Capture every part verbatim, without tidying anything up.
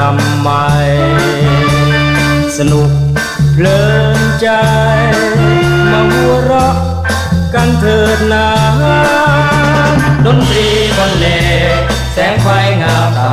ำใหม่สนุกเพลินใจมาหัวเราะกันเถิดนาดนตรีบรรเลงแสงไฟงามตา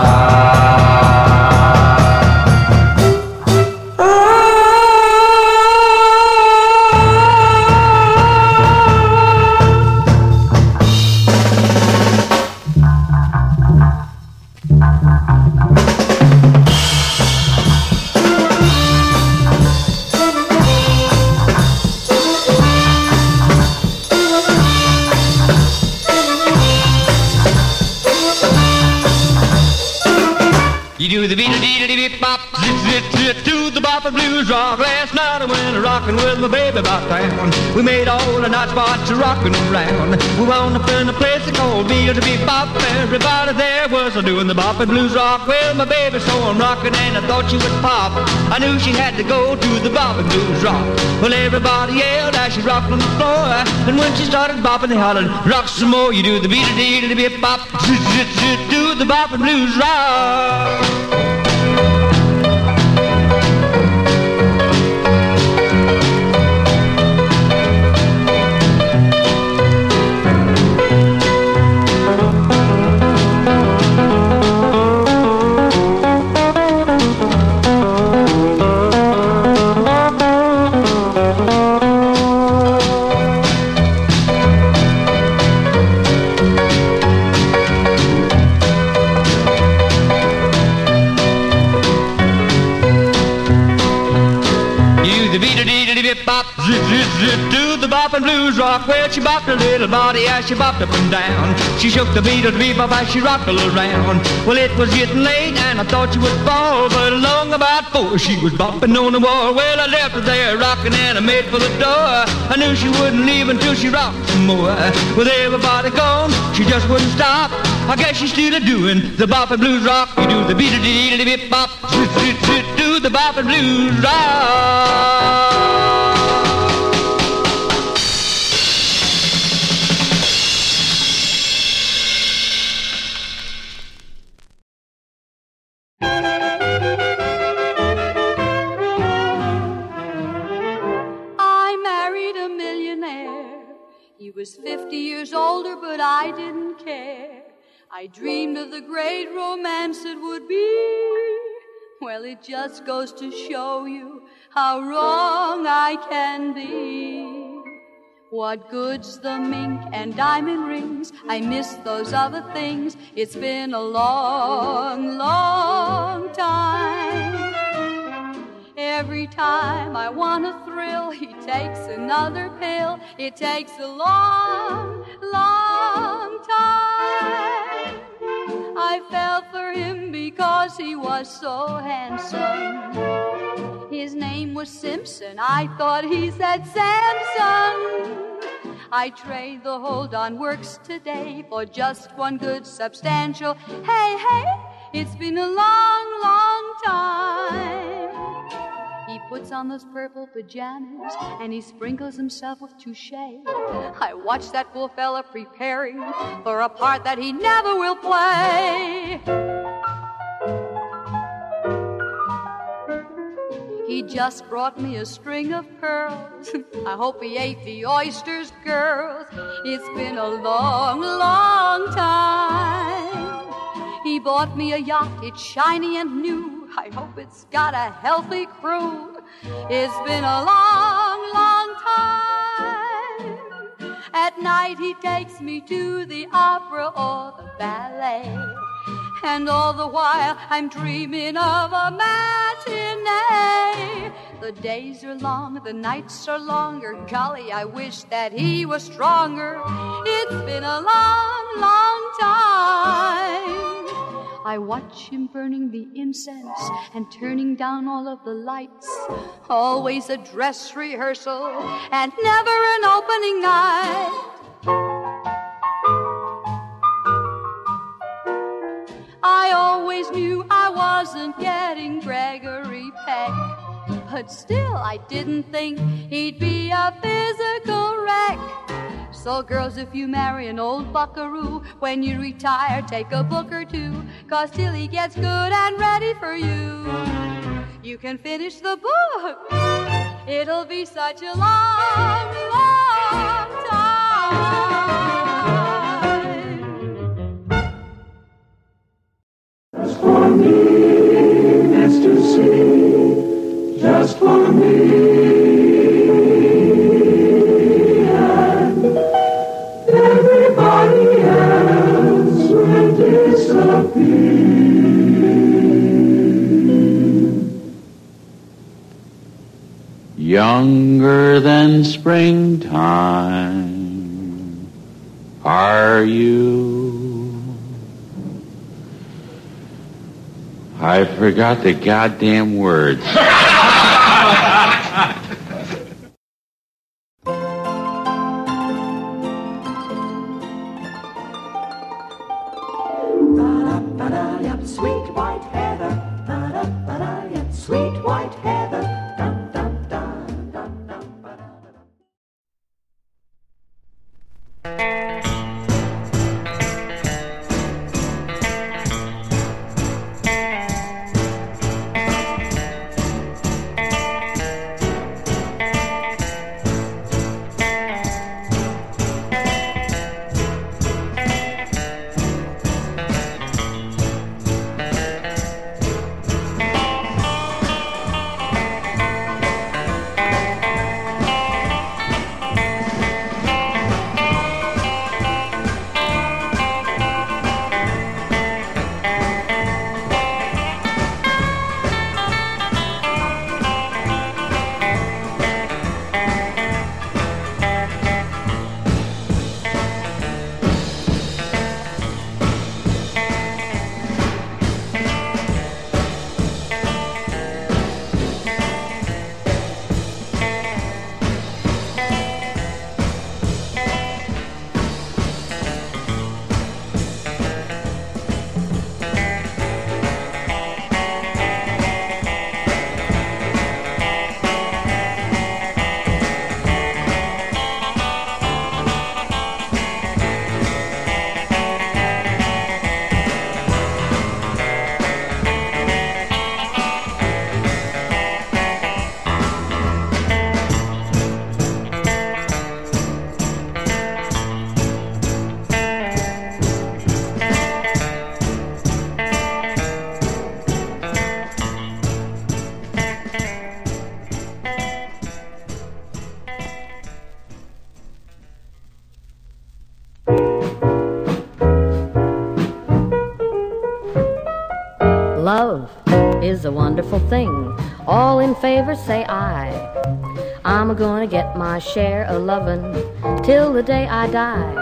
Do the beat, dee dee dee bop, zit zit zit to the bop and blues rock. Last night I went rockin' with my baby about town. We made all the night spots rockin' around. We wound up in a place called Beat to Beat Bop. Everybody there was doing the bop and blues rock with my baby, so I'm rockin' and I thought she would pop. I knew she had to go to the bop and blues rock. Well, everybody yelled as she rocked on the floor, and when she started bopping, they hollered, "Rock some more!" You do the beat dee dee dee bop, zit zit zit to the bop and blues rock. Bop, zip, zip, zip, do the bop and blues rock. Well, she bopped her little body as she bopped up and down. She shook the beat of the bebop as she rocked all around. Well, it was getting late and I thought she would fall, but along about four she was bopping on the wall. Well, I left her there rocking and I made for the door. I knew she wouldn't leave until she rocked some more. With everybody gone, she just wouldn't stop. I guess she's still doing the bop and blues rock. You do the beat of the bip bop, zip, zip, zip, do the bop and blues rock. He was fifty years older, but I didn't care. I dreamed of the great romance it would be. Well, it just goes to show you how wrong I can be. What good's the mink and diamond rings? I miss those other things. It's been a long, long time. Every time I want a thrill, he takes another pill. It takes a long, long time. I fell for him because he was so handsome. His name was Simpson. I thought he said Samson. I trade the hold-on works today for just one good substantial. Hey, hey, it's been a long, long time. He puts on those purple pajamas and he sprinkles himself with touche. I watch that fool fella preparing for a part that he never will play. He just brought me a string of pearls. I hope he ate the oysters, girls. It's been a long, long time. He bought me a yacht, it's shiny and new. I hope it's got a healthy crew. It's been a long, long time. At night he takes me to the opera or the ballet. And all the while I'm dreaming of a matinee. The days are long, the nights are longer. Golly, I wish that he was stronger. It's been a long, long time. I watch him burning the incense and turning down all of the lights. Always a dress rehearsal and never an opening night. I always knew I wasn't getting Gregory Peck, but still I didn't think he'd be a physical wreck. So girls, if you marry an old buckaroo, when you retire, take a book or two, 'cause till he gets good and ready for you, you can finish the book. It'll be such a long, long time. Just for me, Mister City, just for me. Everybody else will disappear. Younger than springtime, are you? I forgot the goddamn words. Sweet white heather, ba-da-ba-da, yep, sweet white heather, dum dum dum dum dum ba-da. Love is a wonderful thing. All in favor say aye. I'm gonna get my share of lovin' till the day I die.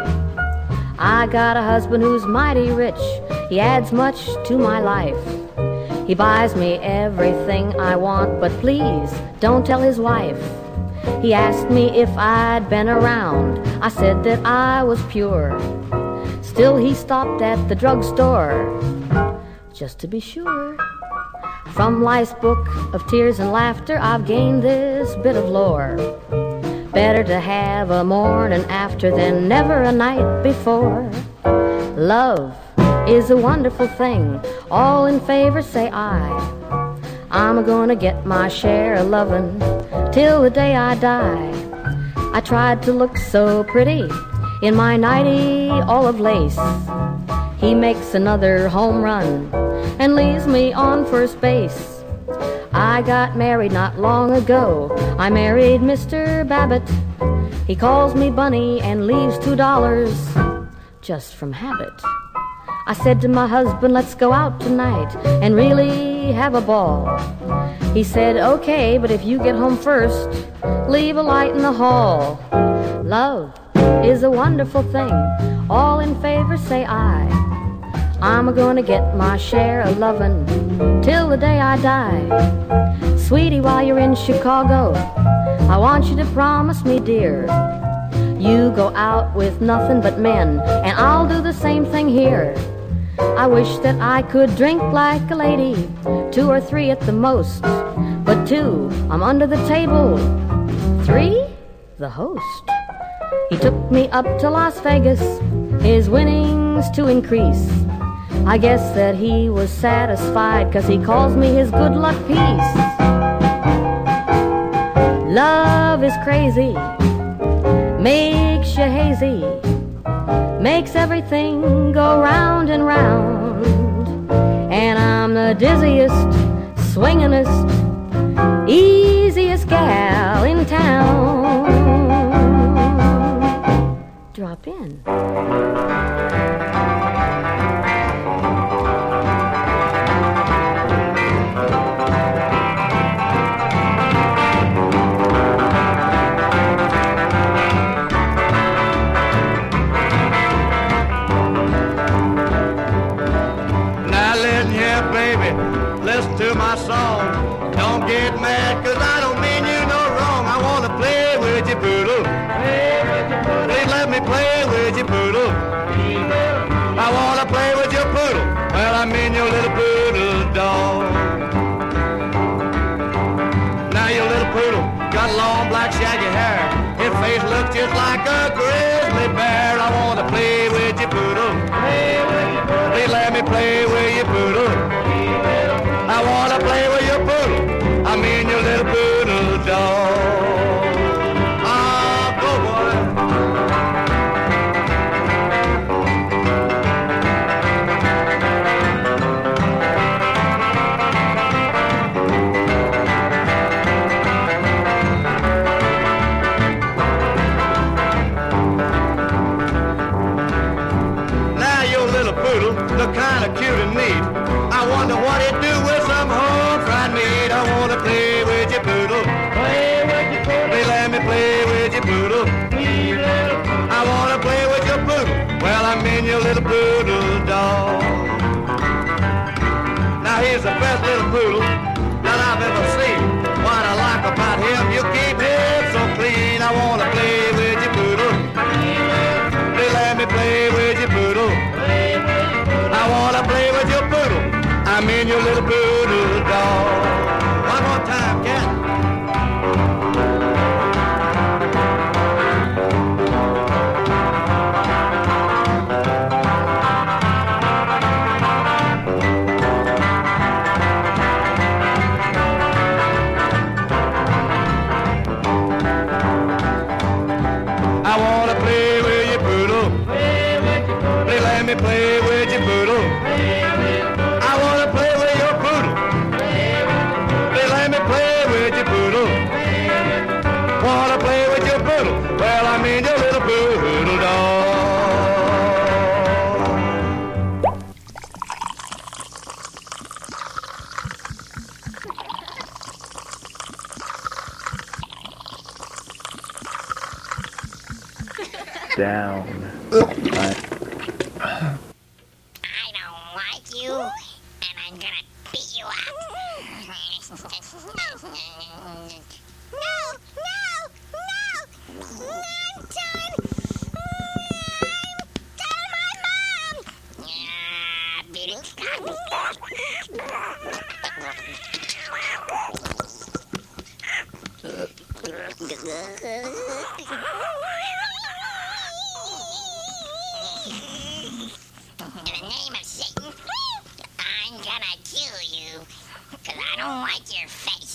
I got a husband who's mighty rich. He adds much to my life. He buys me everything I want, but please don't tell his wife. He asked me if I'd been around. I said that I was pure. Still he stopped at the drugstore just to be sure. From life's book of tears and laughter, I've gained this bit of lore. Better to have a morning after than never a night before. Love is a wonderful thing. All in favor say aye. I'm gonna get my share of lovin' till the day I die. I tried to look so pretty in my nightie all of lace. He makes another home run and leaves me on first base. I got married not long ago. I married Mister Babbitt. He calls me Bunny and leaves two dollars just from habit. I said to my husband, let's go out tonight and really have a ball. He said, okay, but if you get home first, leave a light in the hall. Love is a wonderful thing. All in favor say aye. I'm gonna get my share of lovin' till the day I die. Sweetie, while you're in Chicago, I want you to promise me, dear, you go out with nothing but men, and I'll do the same thing here. I wish that I could drink like a lady, two or three at the most. But two, I'm under the table. Three, the host. He took me up to Las Vegas, his winnings to increase. I guess that he was satisfied, 'cause he calls me his good luck piece. Love is crazy, makes you hazy, makes everything go round and round. And I'm the dizziest, swingin'est, easiest gal in town. Drop in. Listen to my song. Don't get mad, 'cause I don't mean you no wrong. I want to play with you, poodle. Please let me play with you, poodle. I want to play with your poodle. Well, I mean your little poodle dog. Now your little poodle got long black shaggy hair. His face looks just like a grizzly bear. I want to play with you, poodle. Please let me play with you, poodle. I wanna play with your poodle. I mean your little poodle dog. Ah, go boy. Now your little poodle look kinda cute and neat. I wonder what he'd do with some home fried meat. I wanna play with your poodle. Play with your poodle. Please let me play with your poodle. I wanna play with your poodle. Well, I mean your little poodle dog. Now here's the best little poodle that I've ever seen. What I like about him, you keep him so clean. I wanna play with your poodle. Please let me play with your poodle. I wanna play with your poodle. I mean your little poodle dog. One more time, cat. I wanna play with your poodle. Please let me play with your poodle. I wanna play with your poodle. Please let me play with your poodle. Wanna play with your poodle. Well, I mean your little poodle dog. Down. I don't like you, and I'm gonna beat you up. No, no, no! I'm done! I'm done, my mom! Yeah, beat it. In the name of Satan, I'm gonna kill you, 'cause I don't like your face.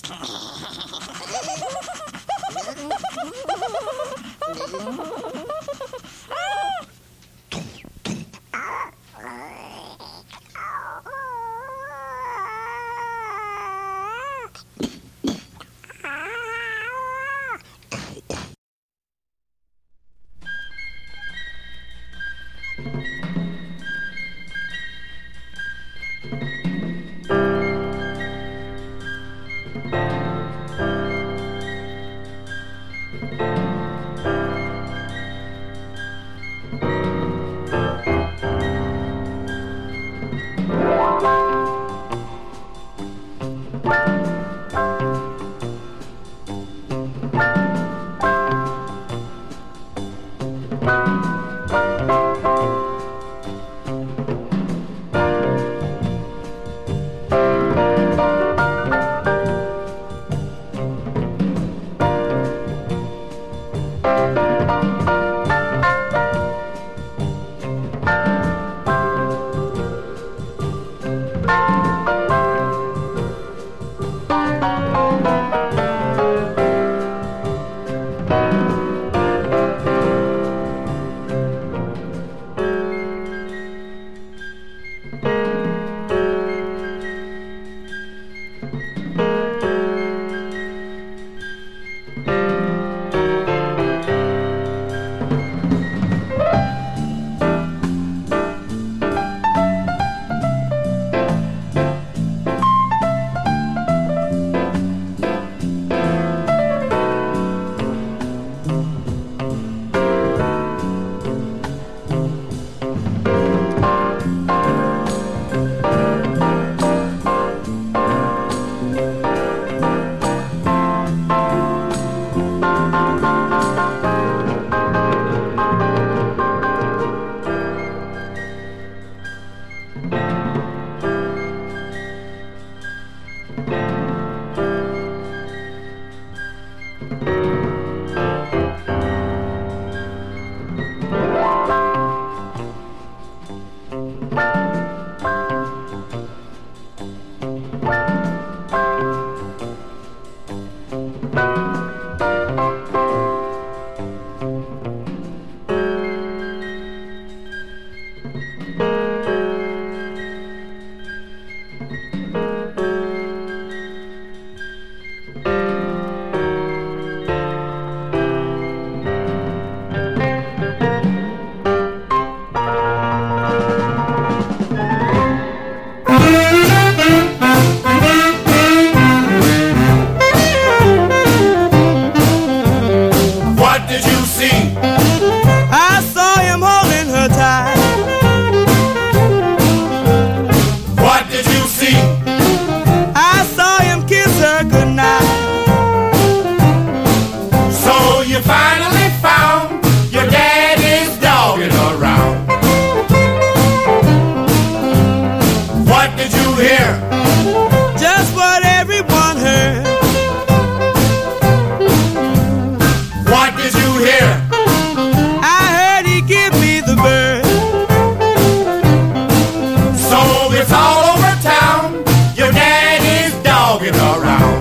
hear? Just what everyone heard. What did you hear? I heard he give me the bird. So it's all over town. Your daddy's dogging around.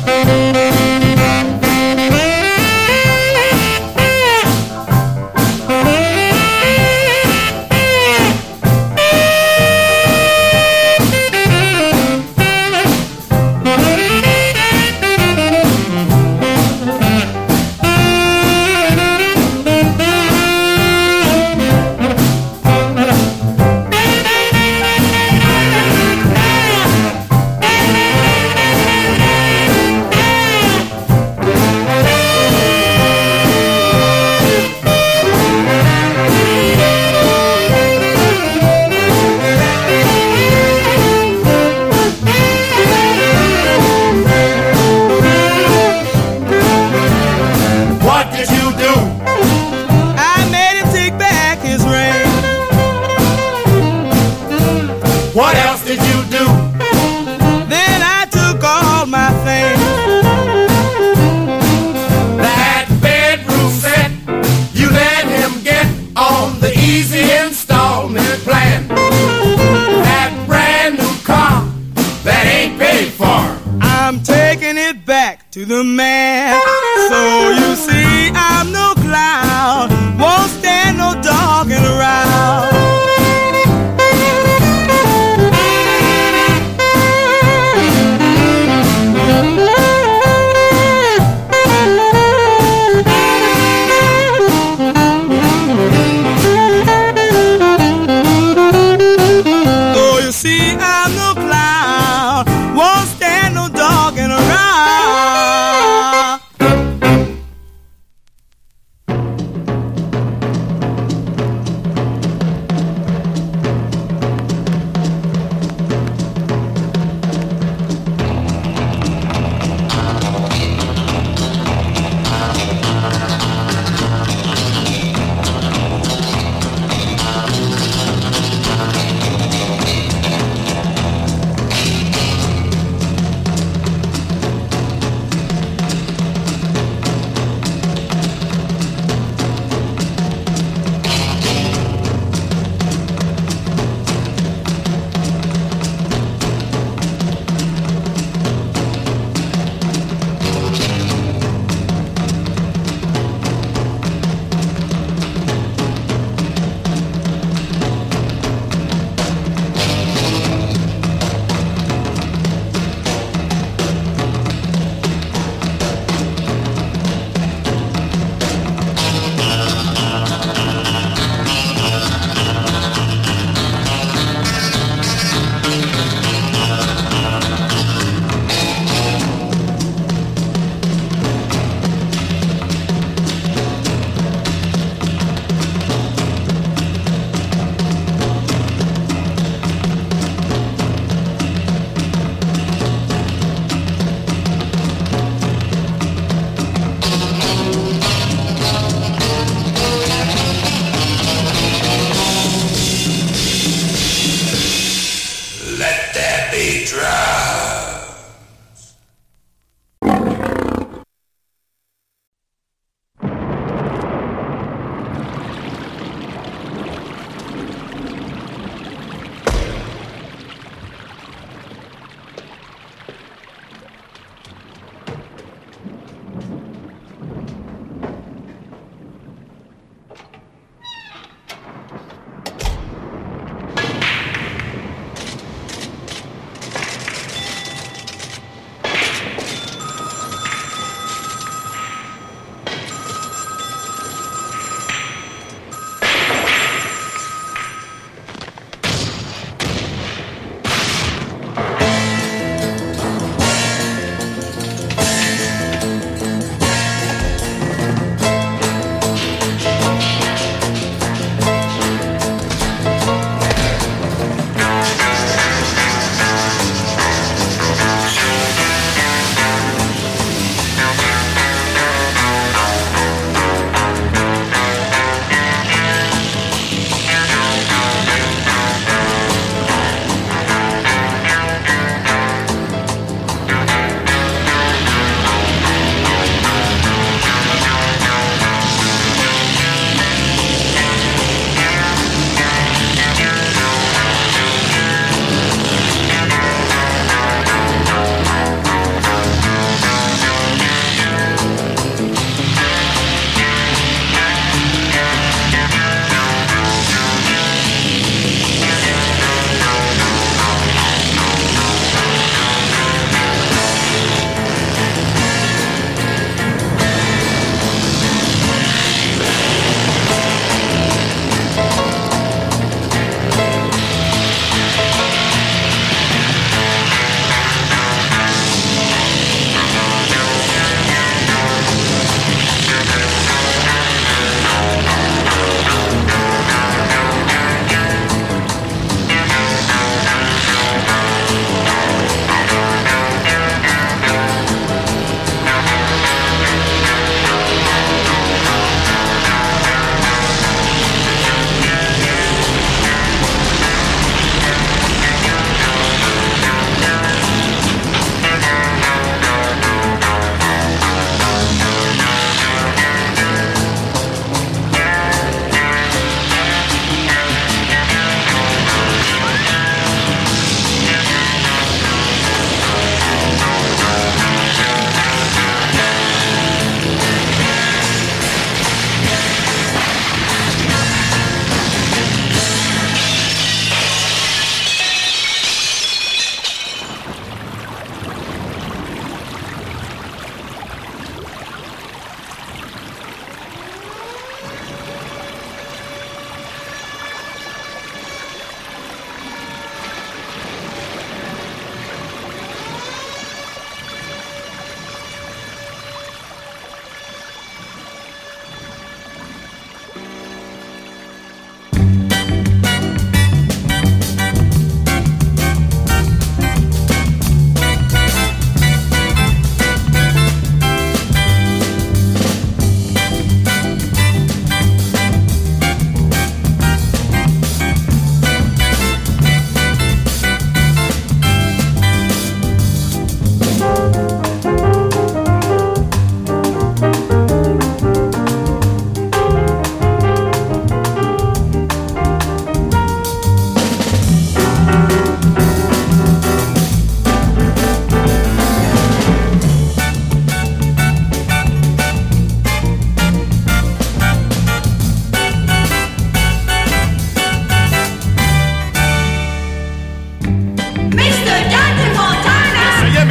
What else did you do? Then I took all my things. That bedroom set, you let him get on the easy installment plan. That brand new car that ain't paid for, I'm taking it back to the man. So you see, I'm no clown, won't stand no dogging around.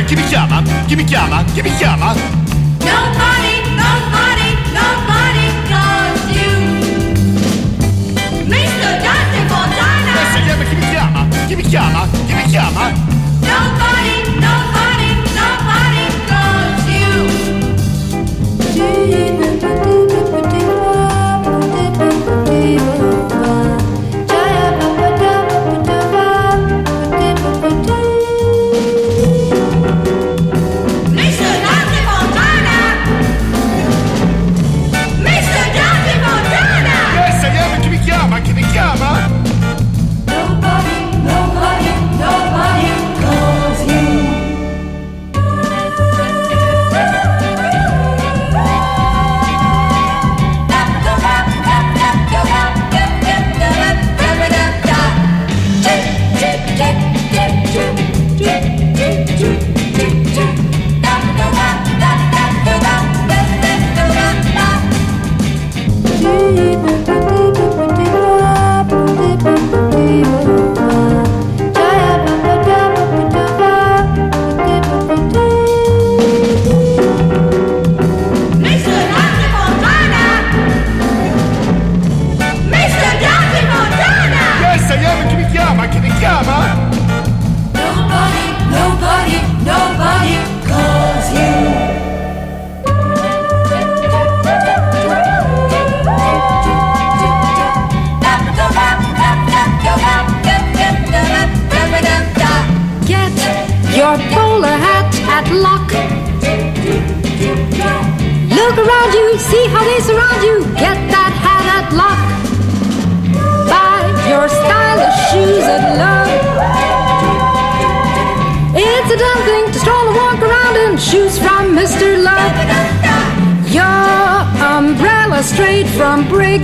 chi mi chiama, chi mi chiama, chi mi chiama? Nobody, nobody, nobody calls you mister Dante Fontana. S M chi mi chiama, chi mi chiama, chi mi chiama? Nobody, nobody, nobody calls you. See how they surround you. Get that hat at Lock. Buy your stylish shoes at Love. It's a dumb thing to stroll and walk around in shoes from Mister Love. Your umbrella straight from Brig.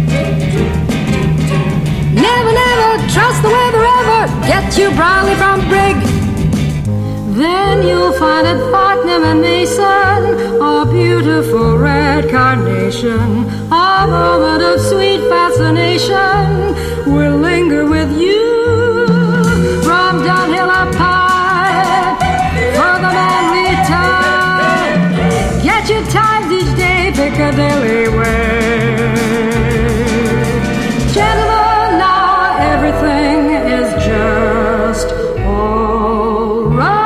Never, never trust the weather ever. Get your brolly from Brig. Then you'll find at Fortnum and Mason a beautiful red carnation. A moment of sweet fascination will linger with you. From downhill up high, for the manly tie. Get your times each day Piccadilly way. Gentlemen, now everything is just all right.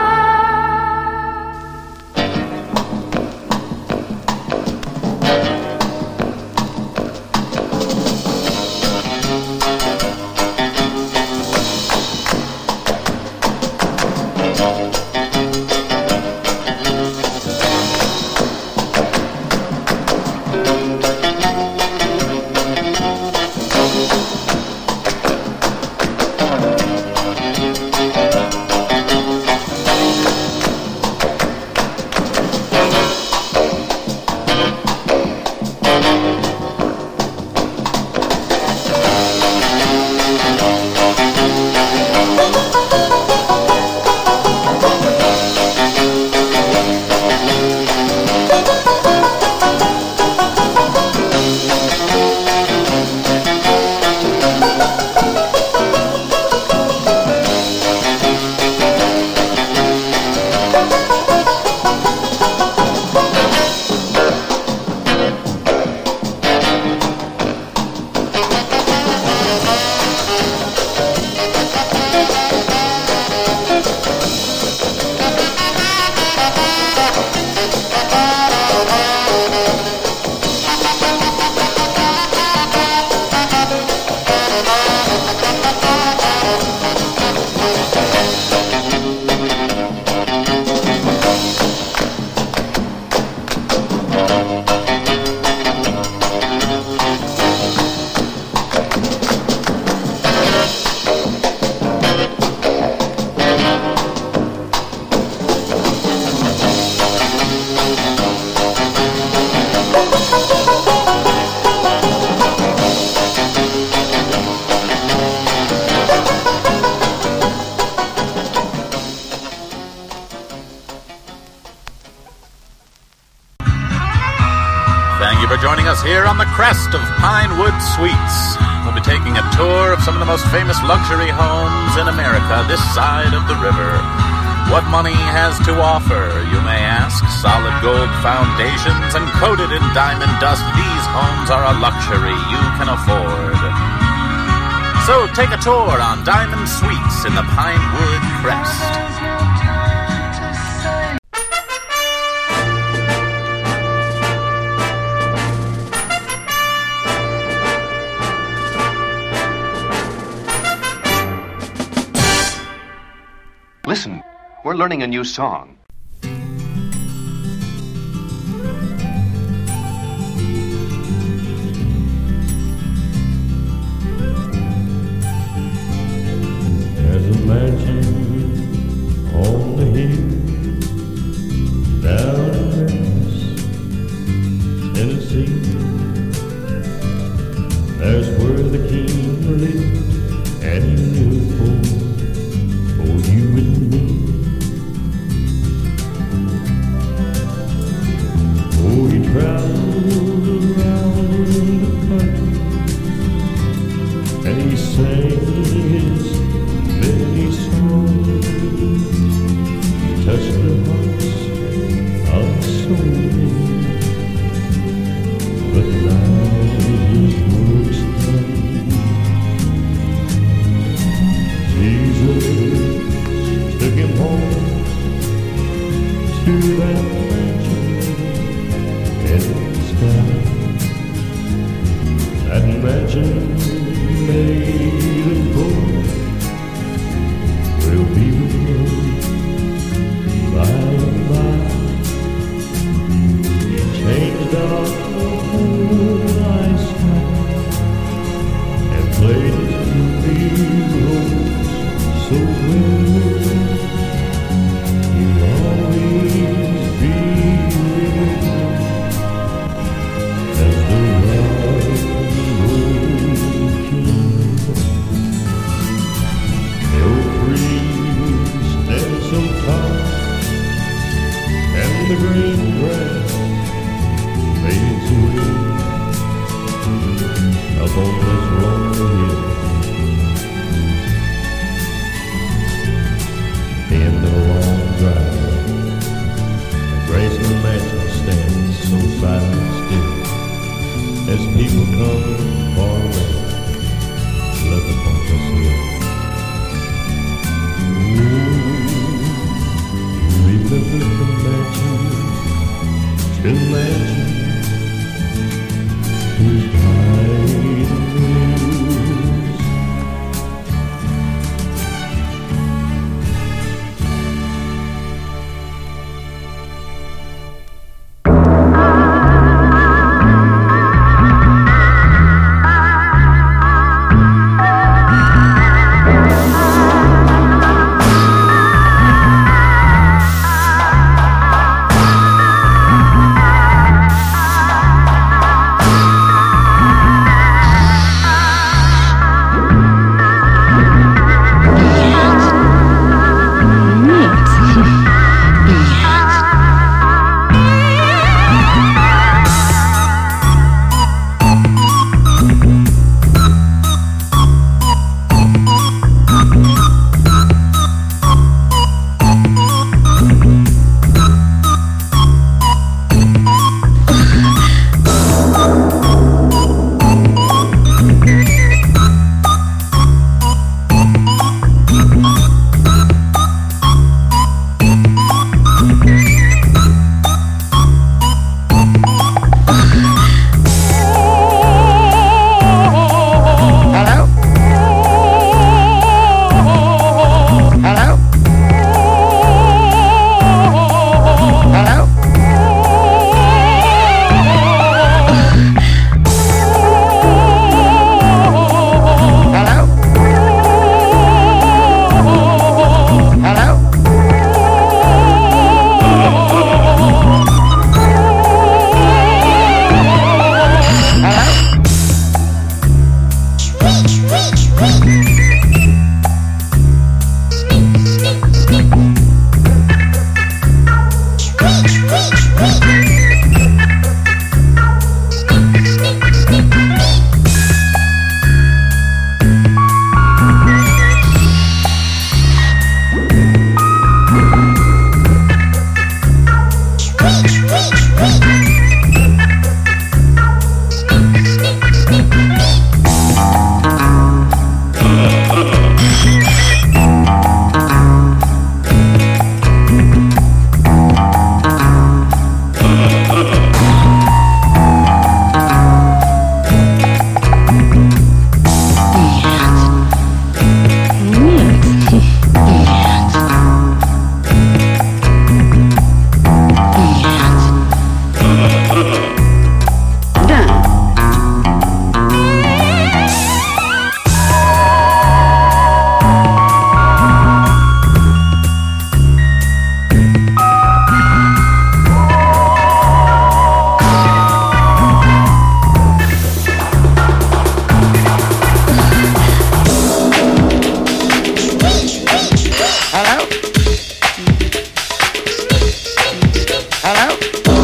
Joining us here on the crest of Pinewood Suites. We'll be taking a tour of some of the most famous luxury homes in America this side of the river. What money has to offer, you may ask? Solid gold foundations and coated in diamond dust, these homes are a luxury you can afford. So take a tour on Diamond Suites in the Pinewood Crest. Listen, we're learning a new song. There's a mansion on the hill down in Memphis, Tennessee. There's where the king lived, and he lived for, for you and me. Oh, he traveled around the country, and he sang his many songs, touched the hearts of so many. But now his work's done. Jesus took him home to that mansion in the sky. That mansion made of gold will be with him by and by. He changed our whole lifestyle and played his two roles so well. He'll always be with him as the rock and roll king. The old trees stand so tall, and the green grass fades away up on this lonely hill. The end of a long drive, and Graceland Mansion stands so silent still as people come far away to look upon this hill. We live with the mansion, still mansion, whose title is. Thank you. Hello? Hello?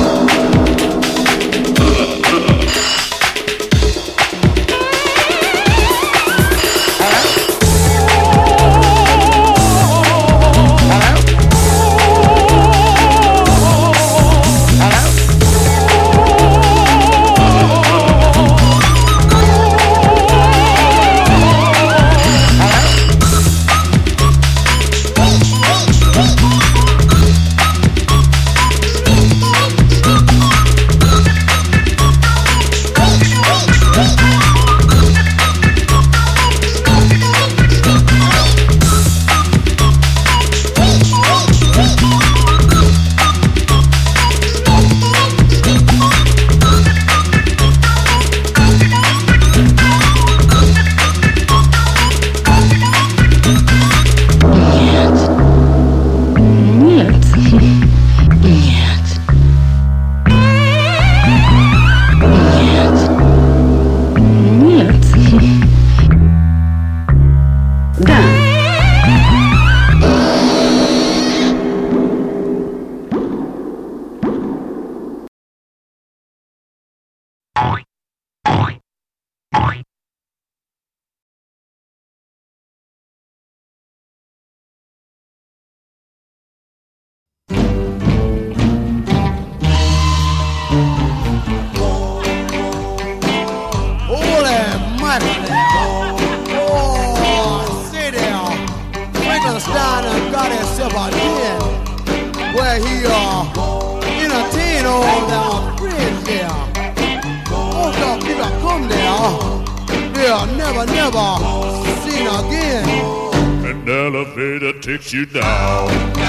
You down.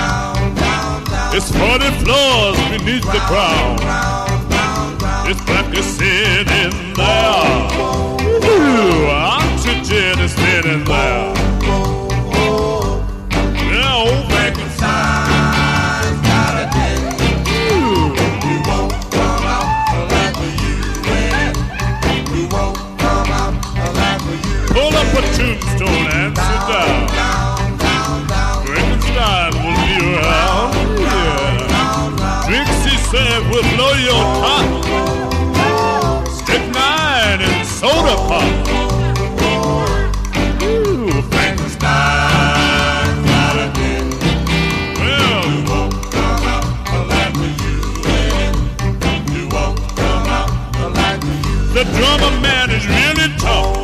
It's forty floors beneath the ground. It's black as sin in there. Ooh, oxygen is thin in there. Yeah, old Frankenstein's got a dick. Ooh. You won't come out alive for you in it. You won't come out alive for you. Pull up a tombstone and sit down. Will be around, yeah. Drinks, he said, will blow your top. Stick nine and soda pop. Ooh, Frankenstein got a dick. Well, you won't come out alive for you, and you won't come out alive for you. The drummer man is really tough.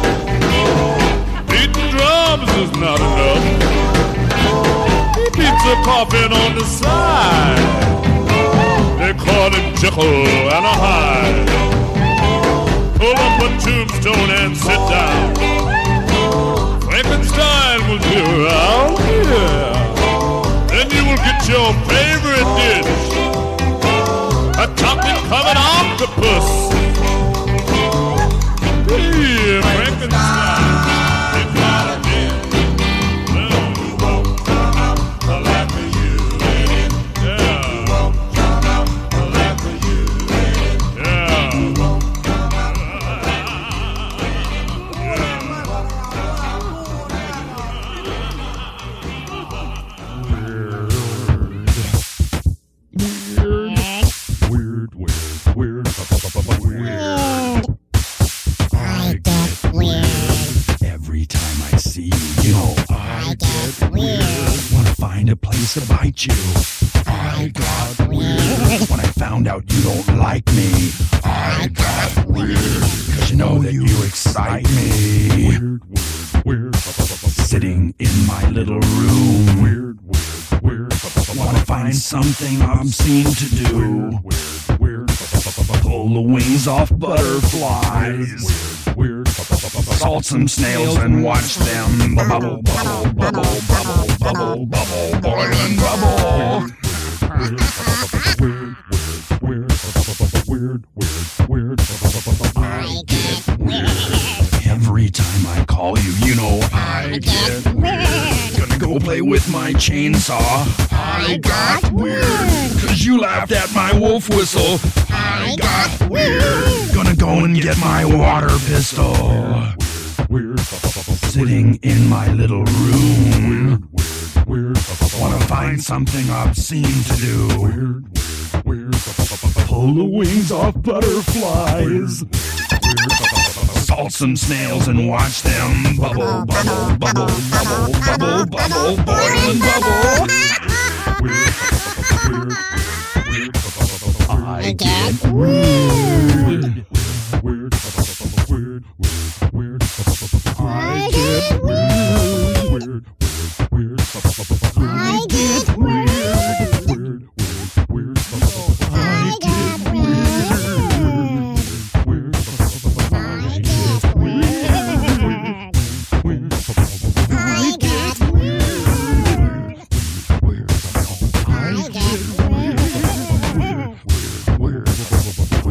Beating drums is not enough. Pizza coffin on the side. They call him Jekyll and a Hyde. Pull up a tombstone and sit down. Frankenstein will be around, yeah. Then you will get your favorite dish, a chocolate covered octopus. Yeah, Frankenstein. To bite you. I got weird when I found out you don't like me. I got weird cause you know that you excite me. Weird, weird, weird. Sitting in my little room. Weird, weird, weird. Wanna find something obscene to do. Weird, weird. Pull the wings off butterflies. Weird, weird. Salt some snails and watch them bubble, bubble, bubble, bubble, bubble, bubble, boil and bubble. Weird, weird, weird, weird, weird, weird. I get weird. Every time I call you, you know I get weird. Gonna go play with my chainsaw. I got weird. Cause you laughed at my wolf whistle. I got weird. Gonna go and get my water pistol. Weird, weird. Sitting in my little room. Weird, weird, weird. Wanna find something obscene to do. Weird, weird, weird. Pull the wings off butterflies. Weird. Salt some snails and watch them bubble, bubble, bubble, bubble, bubble, bubble, boil and bubble. Weird, weird, weird. I get weird. Weird, weird, weird, weird. I get weird, weird, weird, weird. I get weird, weird, weird, weird. I get weird, weird, weird. I get weird, weird, weird. I get weird, weird, weird. I get weird, weird, weird.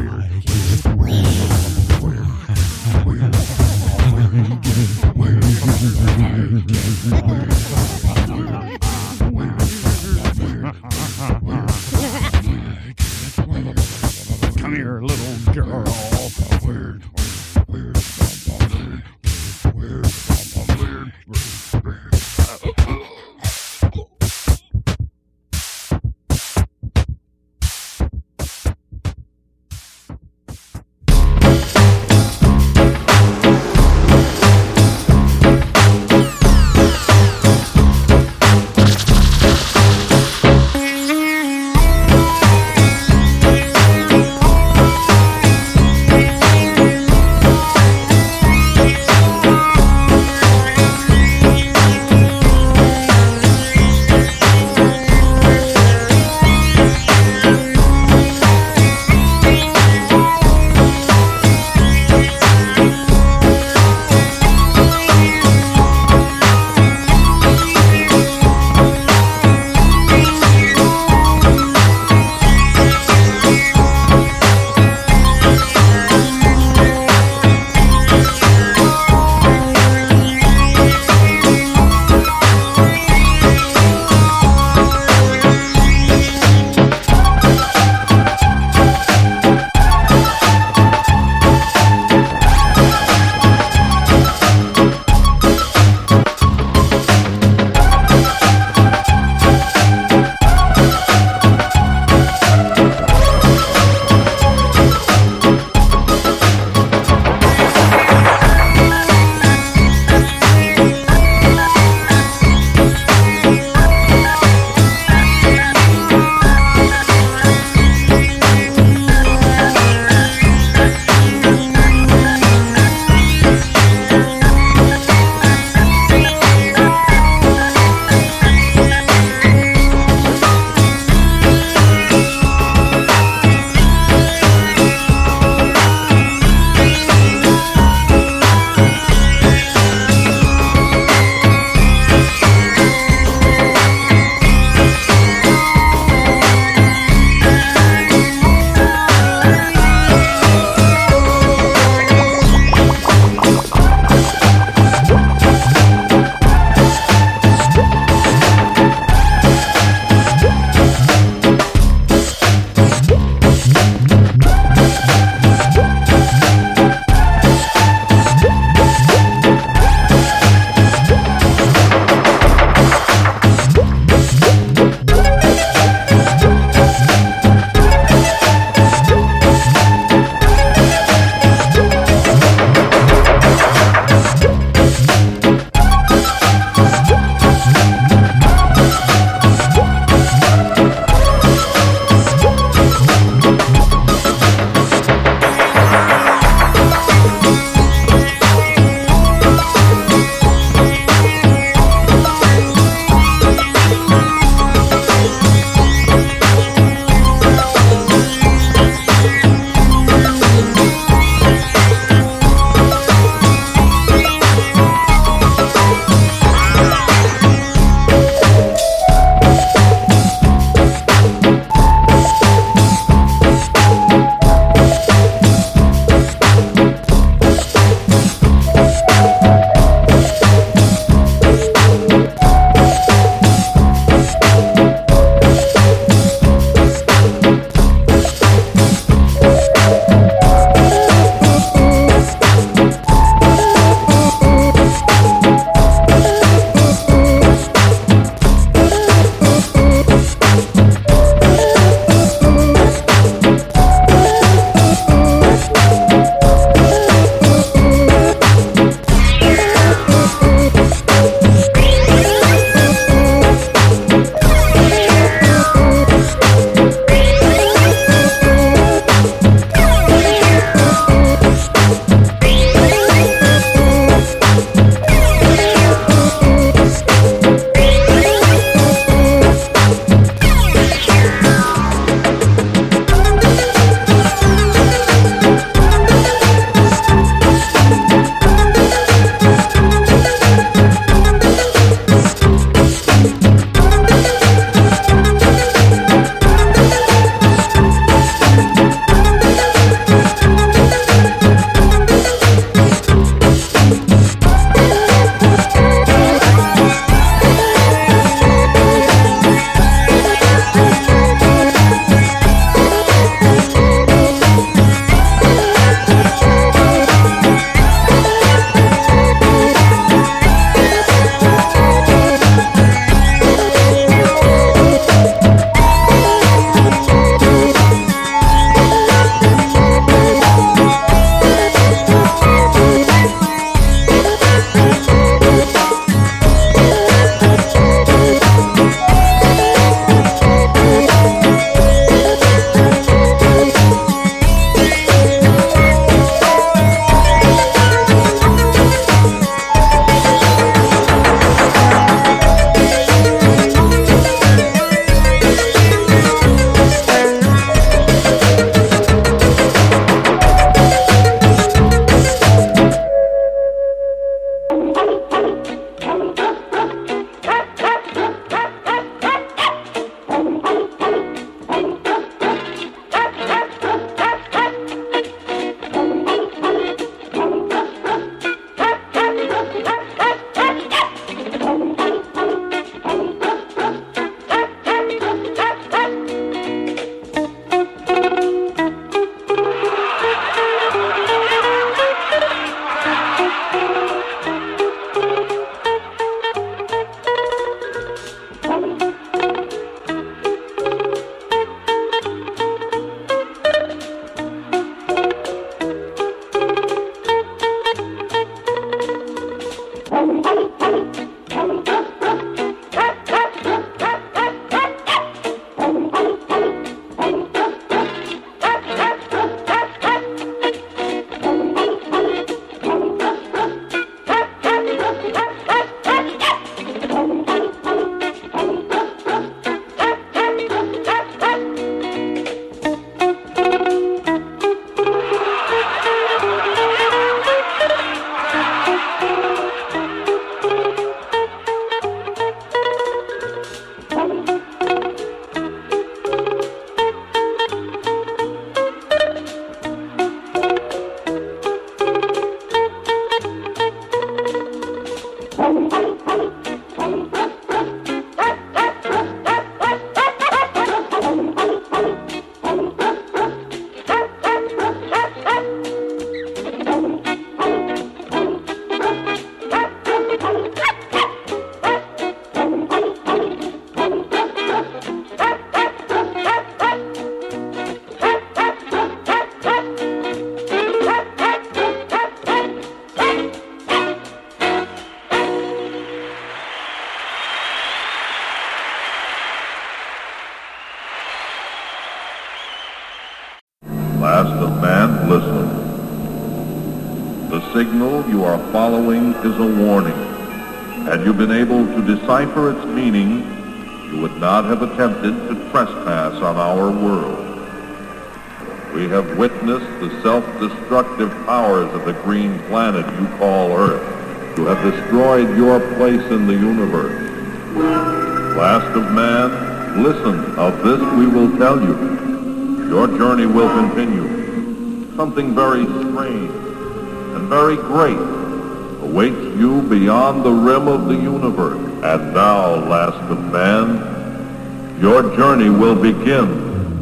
last of man, listen. The signal you are following is a warning. Had you been able to decipher its meaning, you would not have attempted to trespass on our world. We have witnessed the self-destructive powers of the green planet you call Earth, who have destroyed your place in the universe. Last of man, listen, of this we will tell you. Your journey will continue. Something very strange and very great awaits you beyond the rim of the universe. And now, last of man, your journey will begin.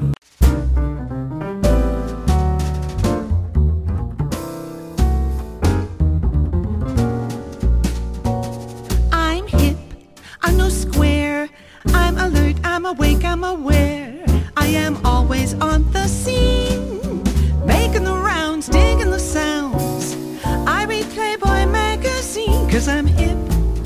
I'm hip, I'm no square. I'm alert, I'm awake, I'm aware. I am always on the scene, making the rounds, digging the sounds. I read Playboy magazine, cause I'm hip.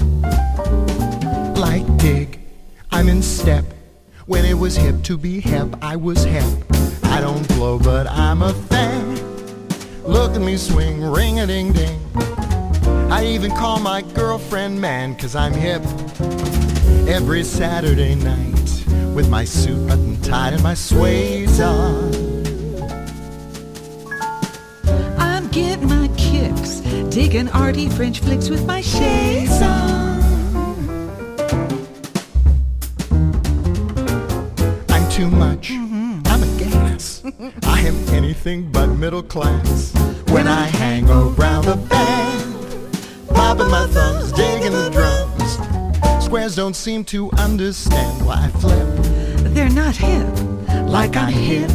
Like Dig, I'm in step. When it was hip to be hip, I was hip. I don't blow, but I'm a fan. Look at me swing, ring-a-ding-ding. I even call my girlfriend man, cause I'm hip. Every Saturday night, with my suit buttoned tight and my suede on, I'm getting my kicks, digging arty French flicks with my shades on. I'm too much, I'm a gas. I am anything but middle class. When I hang around the band, popping my thumbs, digging the drums, squares don't seem to understand why I flip. They're not hip, like I'm hip.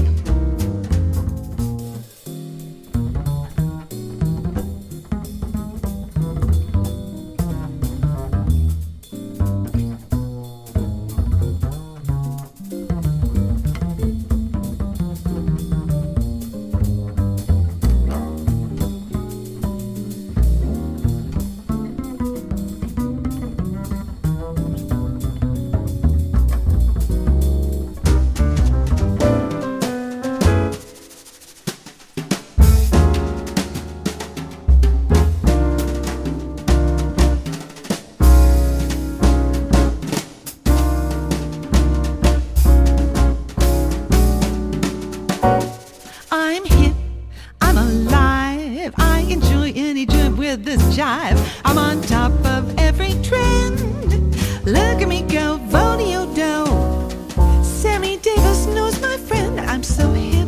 I'm hip, I'm alive. I enjoy any joint with this jive. I'm on top of every trend. Look at me go, Vodeo-do. Sammy Davis knows my friend. I'm so hip.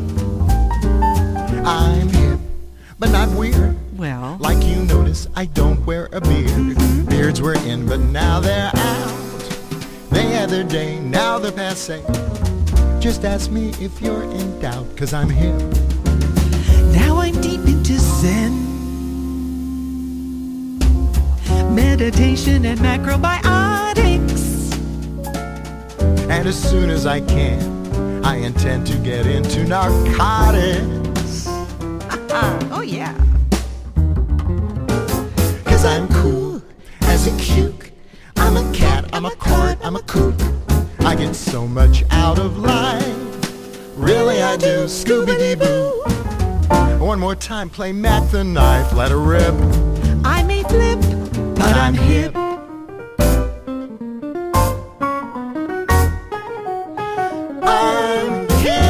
I'm hip, but not weird. Well, like you notice, I don't wear a beard. Mm-hmm. Beards were in, but now they're out. They had their day, now they're passé. Just ask me if you're in doubt, cause I'm hip. Now I'm deep into Zen, meditation and macrobiotics. And as soon as I can, I intend to get into narcotics. Oh yeah. Cause I'm cool as a cuke. I'm a cat, I'm a court, I'm a kook. I get so much out of life. Really I do, Scooby-Dee-Boo. One more time, play Mac the Knife, let her rip. I may flip, but I'm hip. I'm hip.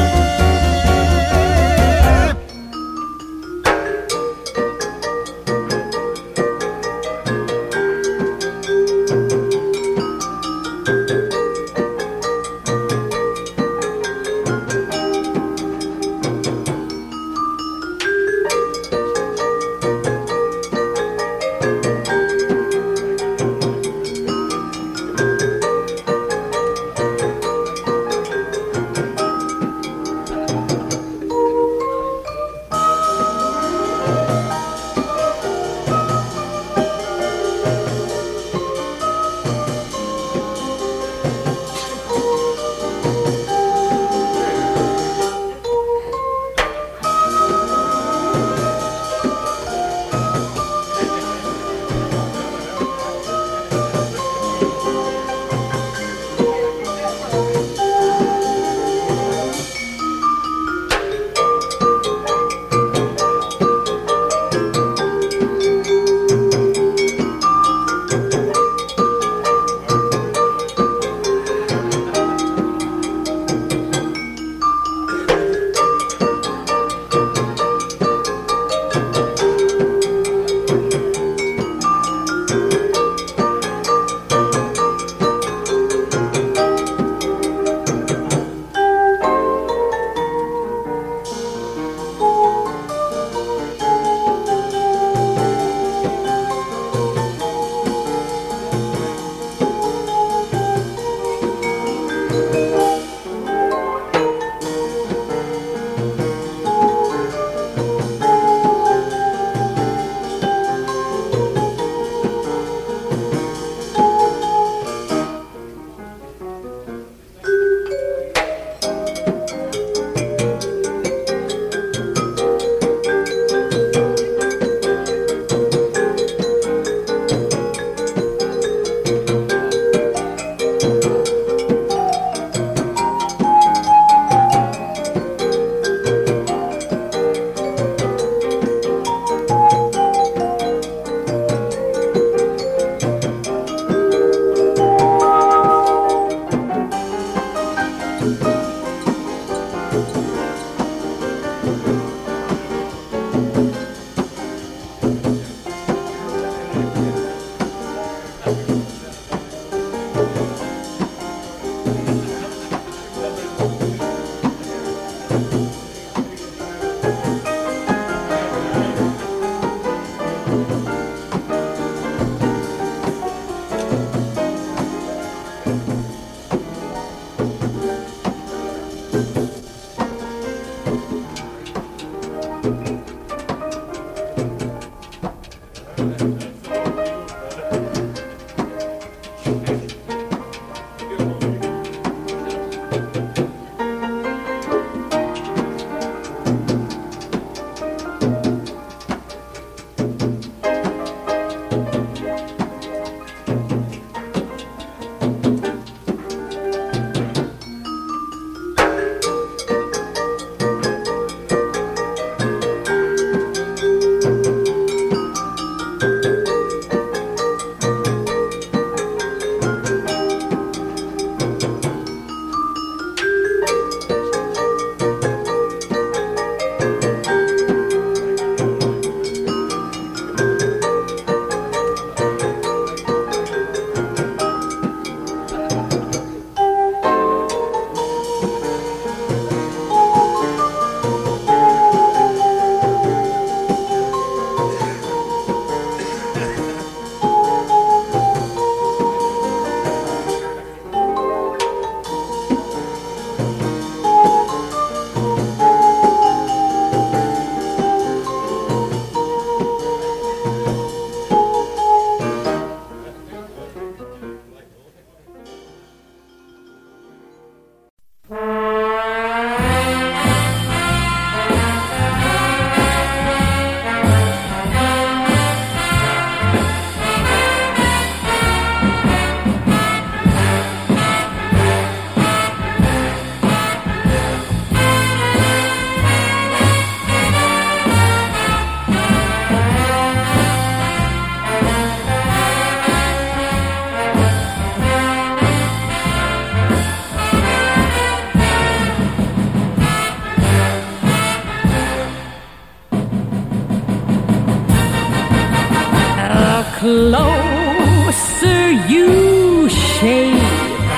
closer you shave,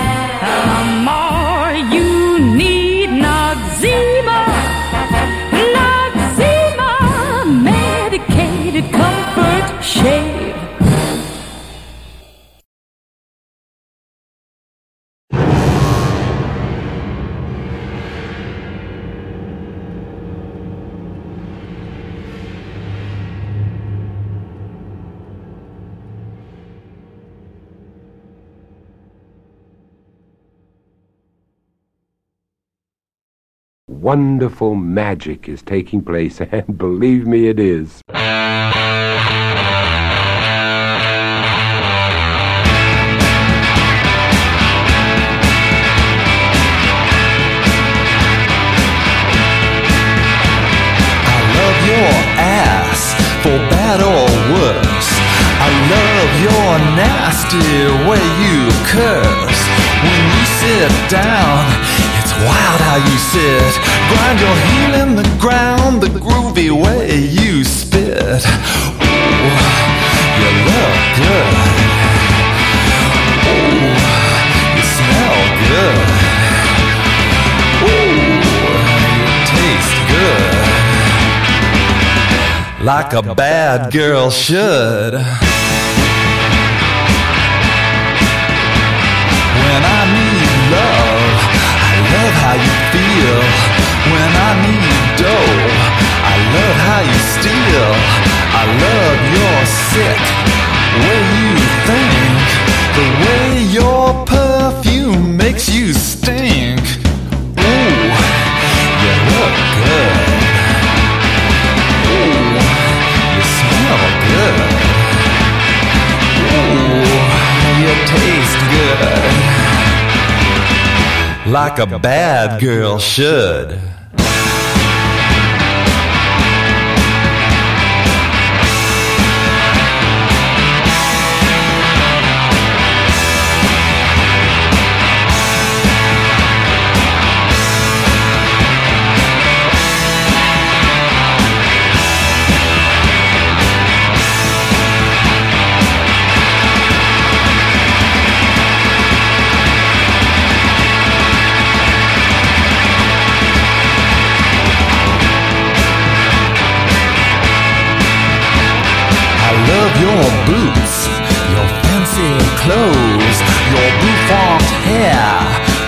the more you need Noxzema. Noxzema, medicated comfort shave. Wonderful magic is taking place, and believe me, it is. Your ass, for bad or worse. I love your nasty way you curse. When you sit down, it's wild how you sit. Grind your heel in the ground, the groovy way you spit. Ooh, you look good. Ooh, you smell good. Ooh, you taste good. Like a bad girl should. When I need love, I love how you feel. When I need dough, I love how you steal. I love your sick way you think. The way your perfume makes you stink. Ooh, you look good. Good. Ooh, you taste good. Like a bad girl should.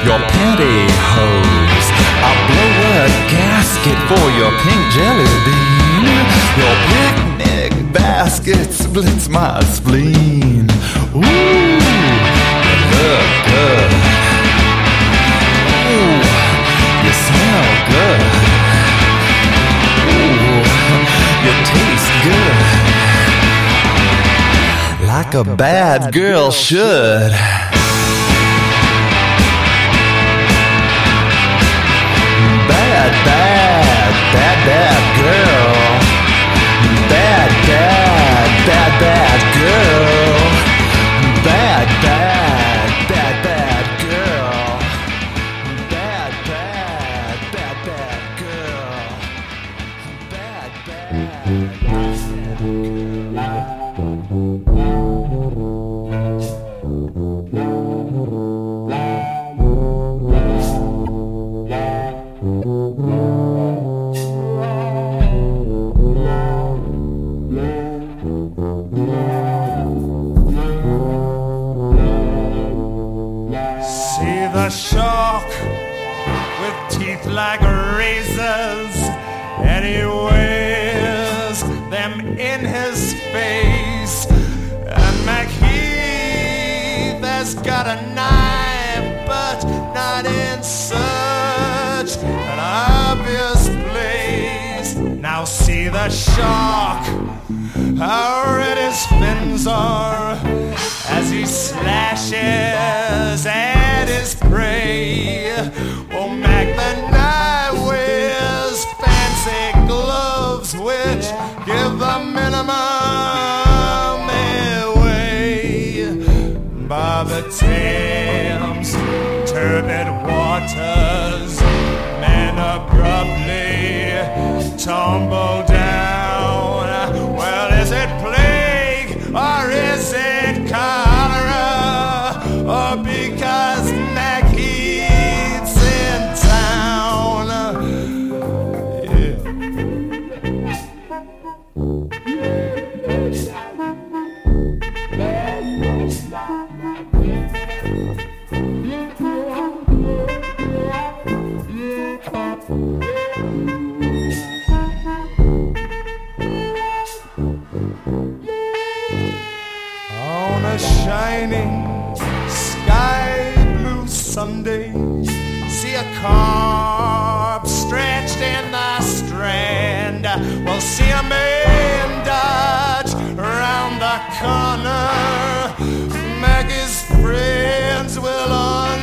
your pantyhose. I'll blow a gasket for your pink jelly bean. Your picnic basket splits my spleen. Ooh, you look good. Ooh, you smell good. Ooh, you taste good. Like a bad girl should. Bad, bad, bad, bad girl. Bad, bad, bad, bad girl. Bad, bad, bad, bad girl. Bad, bad, bad, bad girl. Bad, bad, See the shark with teeth like razors, and he wears them in his face. And McHeath has got a knife, but not in such an obvious place. Now see the shark, how red his fins are as he slashes at his prey. Oh, Mac the Knife wears fancy gloves which give the minimum away. By the Thames, turbid waters, men abruptly tumble down. Well, is it plague or is it cholera? Or because McHeath's in town? On a shining sky blue Sunday, see a corpse stretched in the Strand. We'll see a man dodge around the corner. Maggie's friends will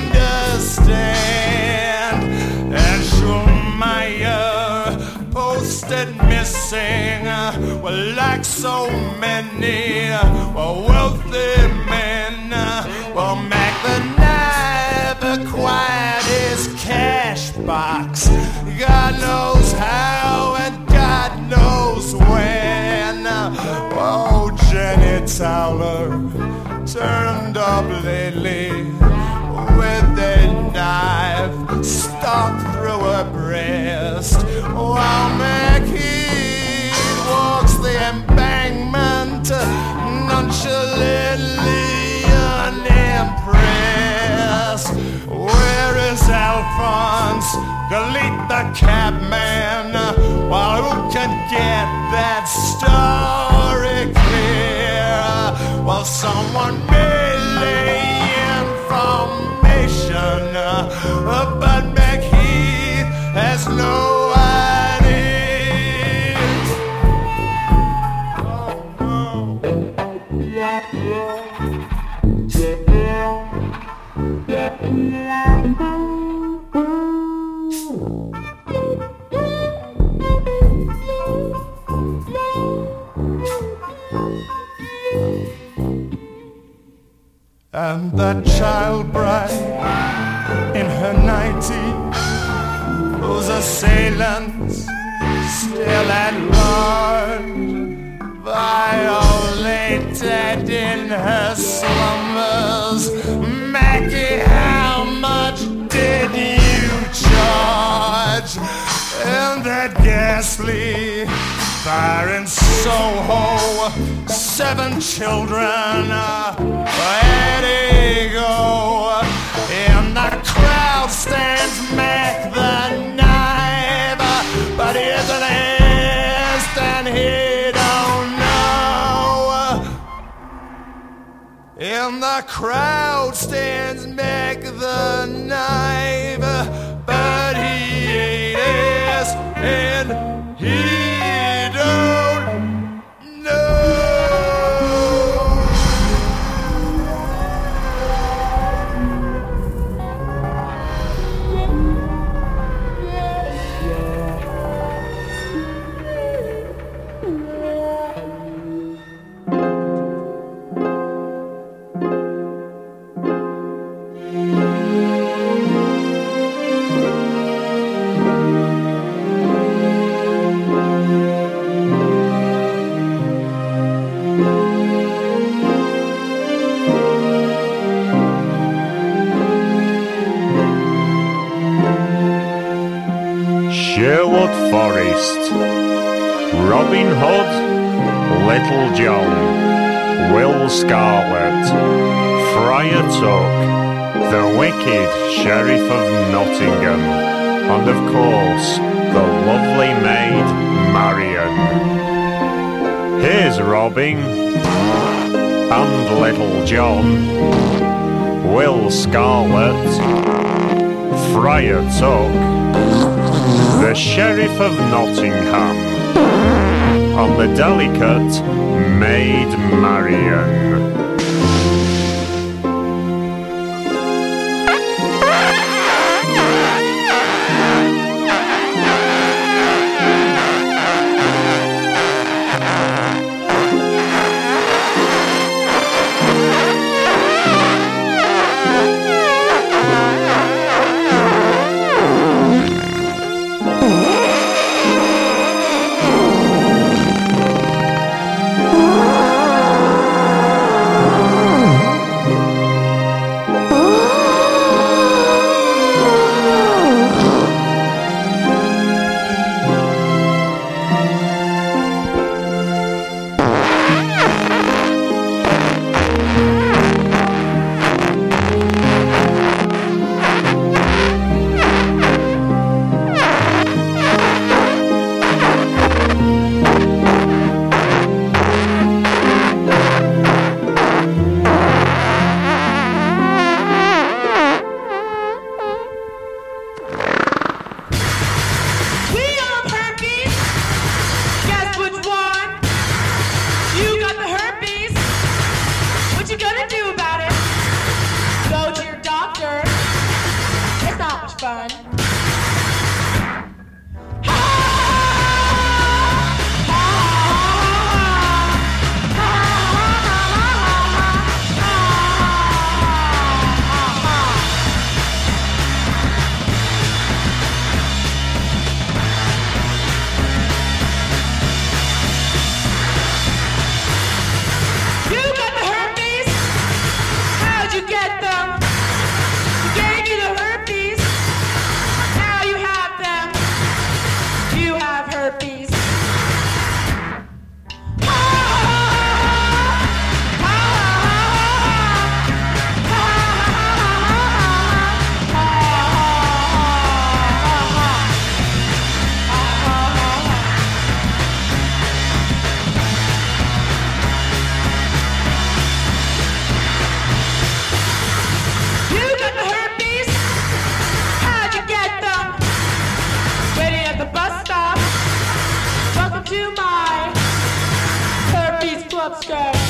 understand. And Schulmeyer posted missing. Well, like so many well, wealthy men, well, Mac the Knife acquired his cash box. God knows how and God knows when. Oh, Jenny Towler turned up lately with a knife stuck through her breast, while McHeath walks the embankment nonchalantly unimpressed. Where is Alphonse, Galit the cabman? While who can get that story clear? Well, someone may lay information, but McHeath has no idea. And that child bride in her nightie, whose assailants still at large, violated in her slumbers. Mackie, how much did you charge? And that ghastly fire in Soho, seven children, uh, where'd he go? In the crowd and the crowd stands back the knife, but he ain't asked and he don't know. Sherwood Forest, Robin Hood, Little John, Will Scarlet, Friar Tuck, the wicked Sheriff of Nottingham, and of course, the lovely maid Marian. Here's Robin, and Little John, Will Scarlet, Friar Tuck, the Sheriff of Nottingham, and the delicate Maid Marian. Club skirt.